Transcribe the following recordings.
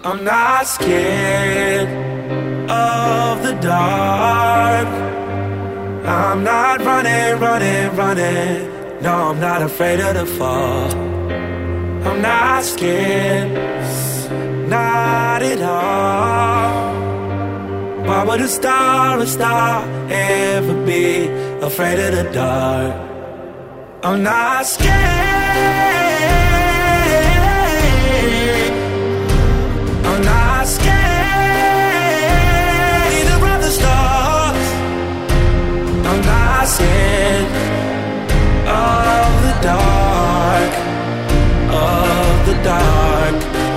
I'm not scared of the dark. I'm not running. No, I'm not afraid of the fall. I'm not scared, not at all. Why would a star ever be afraid of the dark? I'm not scared. I'm not scared either of the stars. I'm not scared of the dark, of the dark.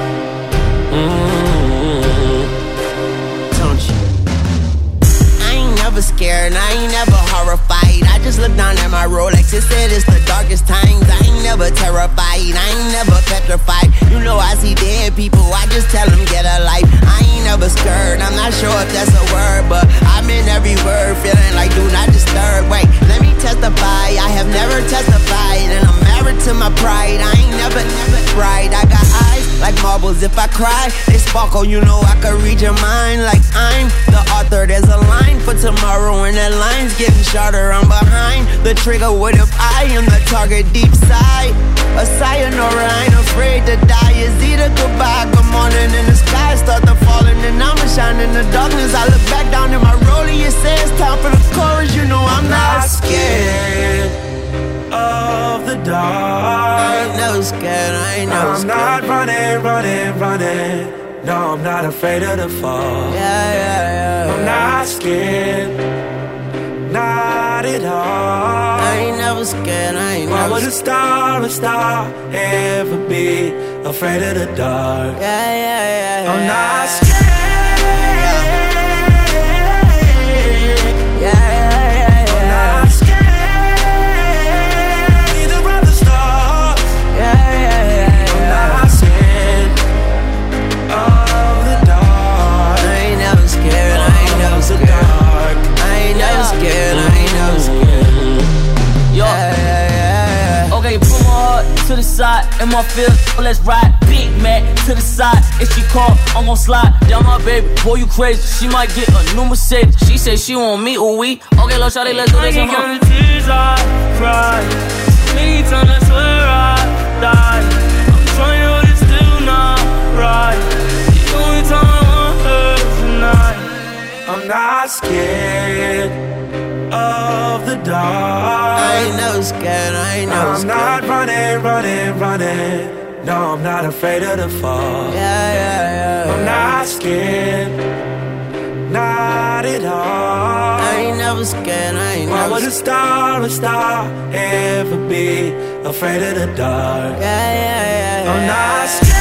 Don't you? I ain't never scared, I ain't never horrified. I just look down at my Rolex, it said it's the darkest times. I ain't never terrified, I ain't never petrified. You know I see dead people, I just tell them get a life. I ain't never scared, I'm not sure if that's a word, but I'm in every word, feeling like do not disturb. Wait, let me testify, I have never testified, and I'm married to my pride. I ain't never cried. I got eyes like marbles, if I cry, they sparkle. You know I could read your mind like I'm the author. There's a line for tomorrow, and that line's getting shorter. I'm behind the trigger, what if I am the target deep side? A sayonara, I ain't afraid to die. It's either goodbye, good morning, and the sky start to falling, and I'ma shine in the darkness. I look back down in my rollie, it says time for the chorus. You know I'm not scared of the dark. I ain't never scared, I ain't never scared. I'm not running. No, I'm not afraid of the fall. Yeah. I'm not scared, not at all. I ain't never scared, I ain't Why never would a star ever be afraid of the dark? Yeah. I'm not scared. Yeah. I'm not scared either of the stars. Yeah. I'm not scared of the dark. I ain't never scared, I ain't never scared. I ain't never scared, I ain't never scared. Yo. Yeah. Okay, put my heart to the side, in my field, let's ride. Big Mac to the side, if she call, I'm gon' slide. Down my baby, boy you crazy, she might get a new Mercedes. She say she want me, ooh we. Okay, little shawty, let's do this. I can't the tears I cry. Many times I swear I died. I'm trying to hold it still not right. The only time I want her tonight. I'm not scared of the dark. I ain't never scared, I ain't never scared. I'm not running. No, I'm not afraid of the fall. Yeah. I'm not scared, not at all. I ain't never scared, I ain't Why never would a scared. star ever be afraid of the dark? Yeah. I'm not scared.